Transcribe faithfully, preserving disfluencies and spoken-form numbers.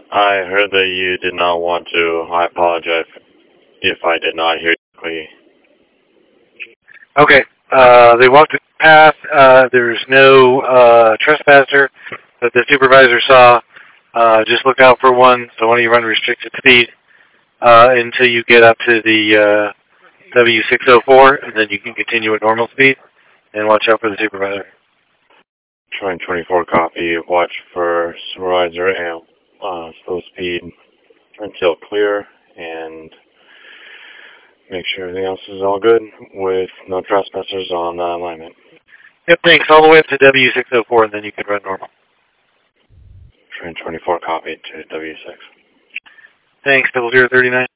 I heard that you did not want to. I apologize if I did not hear you correctly. Okay. Uh, they walked the path. Uh, there's no uh, trespasser that the supervisor saw. Uh, just look out for one. So why don't you run restricted speed uh, until you get up to the uh, W six oh four, and then you can continue at normal speed and watch out for the supervisor. Train twenty-four copy. Watch for supervisor and uh, slow speed until clear, and make sure everything else is all good with no trespassers on uh, alignment. Yep, thanks. All the way up to W six oh four, and then you can run normal. Train twenty-four copy to W six. Thanks, double zero thirty-nine.